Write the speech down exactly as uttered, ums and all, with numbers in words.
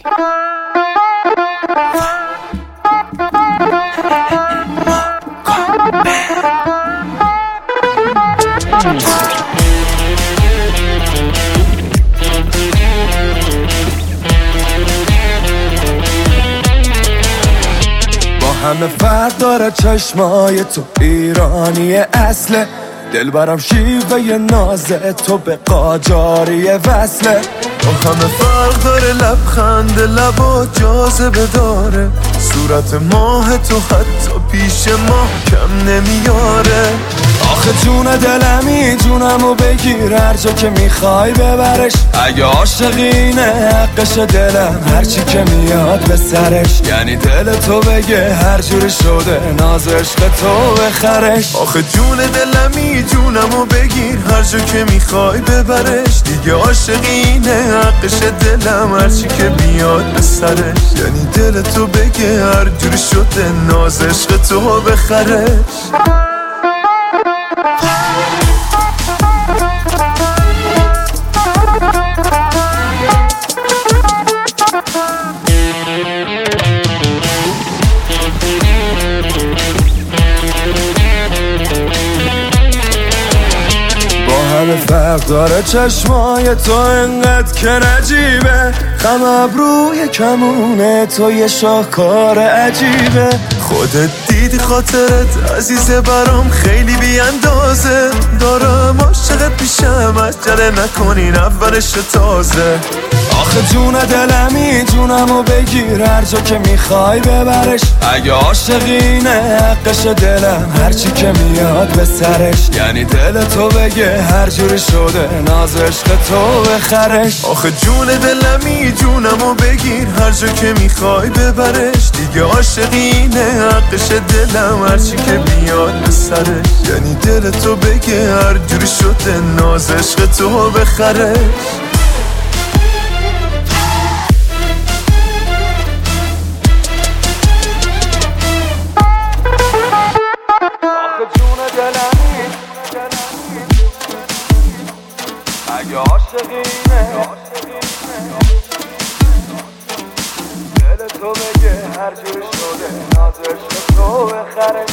همه فرق داره چشمای تو ایرانی اصله، دل برام شیوه نازه تو به قاجاری وصله. با همه فرق داره لبخند لبا جاذبه داره، صورت ماه تو حتی پیش ماه کم نمیاره. آخه جون دلمی جونمو بگیر هر جا که میخوای ببرش، اگه عاشقینه حقش دلم هرچی که میاد به سرش، یعنی دل تو بگه هر جوری شده ناز عشق تو بخرش. آخه جون دلمی جونمو بگیر هر جا که میخوای ببرش، دیگه عاشقینه حقش دلم هرچی که میاد به سرش، یعنی دل تو بگه هر جوری شده ناز عشق تو بخرش. همه فرق داره چشمای تو انقدر که نجیبه، خم ابروی کمونه تو یه شاهکار عجیبه. خودت دیدی خاطرت عزیزه برام خیلی بی اندازه، دارم عاشق پیشم عجله نکنین اولش تازه. آخه جون دلمی جونمو بگیر هر جا که میخوای ببرش، اگه عاشقینه حقش دلم هرچی که میاد به سرش، یعنی دل تو بگه هر جوری شده ناز عشق تو بخرش. آخه جون دلمی جونمو بگیر هر جا که میخوای ببرش، دیگه عاشقینه حقش دلم هرچی که بیاد به سرش، یعنی دل تو بگه هر جوری شده ناز عشق تو بخرش. اگه عاشقینه دل تو بگه هر جوری شده ناز عشق تو بخرش.